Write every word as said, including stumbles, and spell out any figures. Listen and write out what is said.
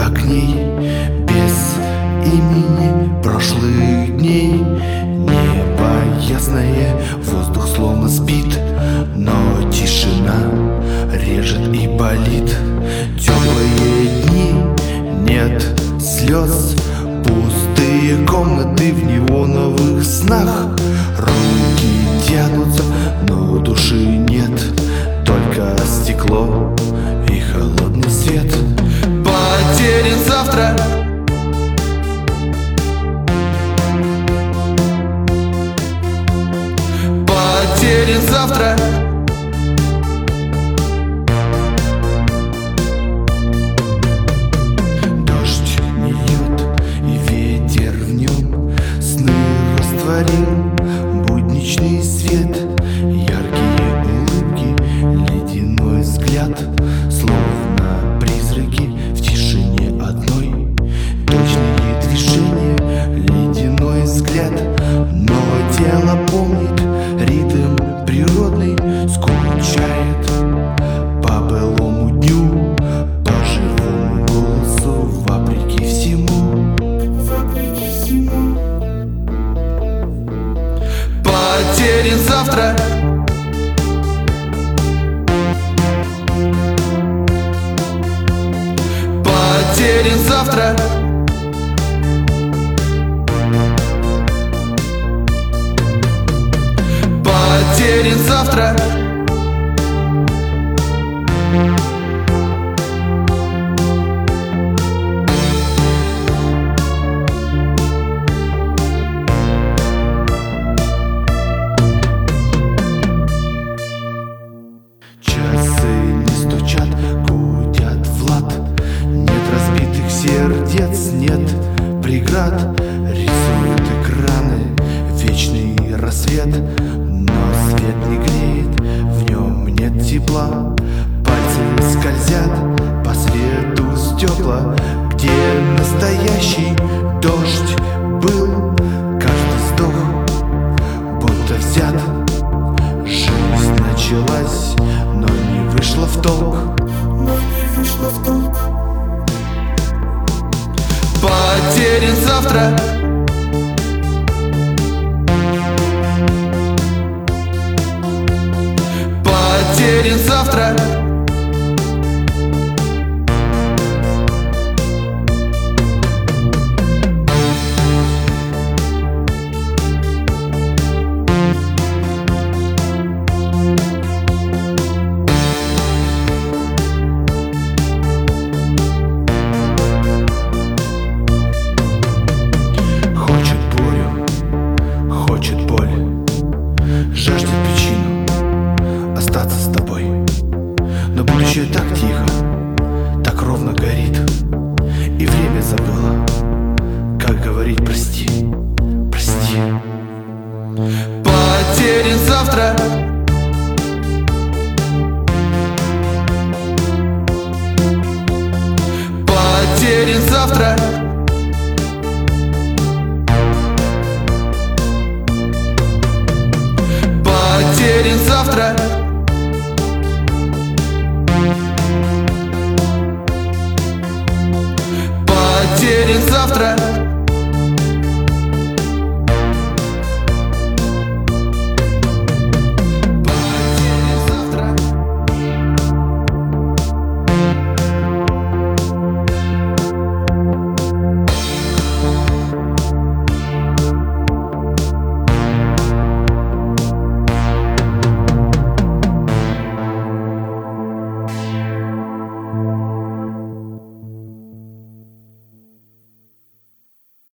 огней, без имени прошлых дней. Небо ясное, воздух словно спит, но тишина режет и болит. Теплые дни, нет слез, пустые комнаты в неоновых снах. Руки тянутся, но души нет, только стекло и холодный свет. Потерян завтра, потерян завтра. Дождь не льет, и ветер в нем сны растворил. Будничный свет, яркие улыбки, ледяной взгляд, словно призраки в тишине одной. Точные движения, ледяной взгляд, но тело помнит ритм природный, скучает по былому дню, по живому голосу, вопреки всему. Потерян завтра, потерян завтра. Потерян завтра. Часы не стучат, гудят в лад. Нет разбитых сердец, нет преград. Рисуют экраны вечный рассвет, но свет не греет, в нем нет тепла. Пальцы скользят по свету стекла, где настоящий дождь был. Каждый вздох будто взят. Жизнь началась, но не вышла в толк. Потерян завтра, потерян завтра. Хочет бурю, хочет боль, жаждет причину остаться с тобой. Но будущее так тихо, так ровно горит, и время забыло, как говорить прости, прости. Потерян завтра, потерян завтра.